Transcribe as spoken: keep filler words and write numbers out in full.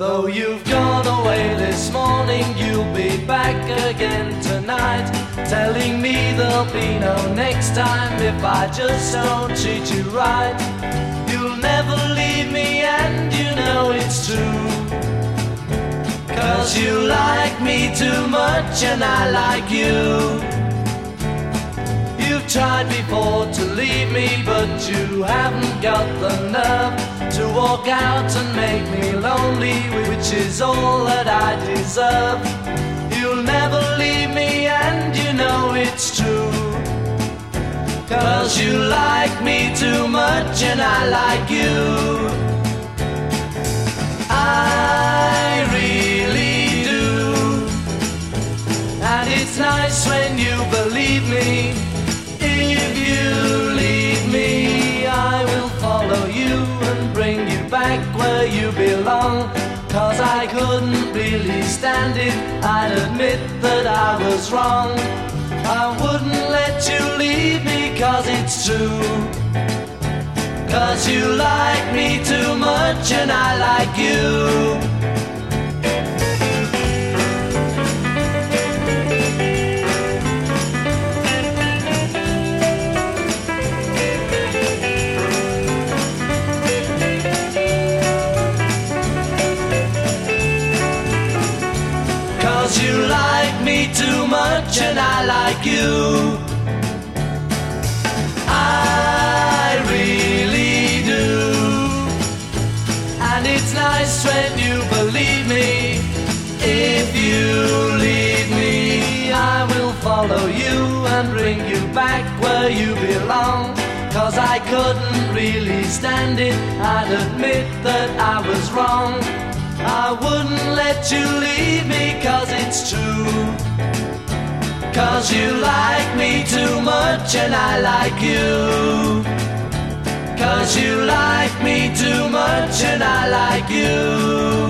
Though you've gone away this morning, you'll be back again tonight, telling me there'll be no next time if I just don't treat you right. You'll never leave me and you know it's true, 'cause you like me too much and I like you. You've tried before to leave me, but you haven't got the nerve to walk out and make me lonely, which is all that I deserve. You'll never leave me and you know it's true, 'cause you like me too much and I like you. I really do, and it's nice when you believe me. If you leave me, I will follow you and bring you back where you belong, 'cause I couldn't really stand it, I'd admit that I was wrong. I wouldn't let you leave me 'cause it's true, 'cause you like me too much and I like you. You like me too much and I like you. I really do, and it's nice when you believe me. If you leave me, I will follow you and bring you back where you belong, 'cause I couldn't really stand it, I'd admit that I was wrong. I wouldn't let you leave me 'cause it's true, 'cause you like me too much and I like you, 'cause you like me too much and I like you.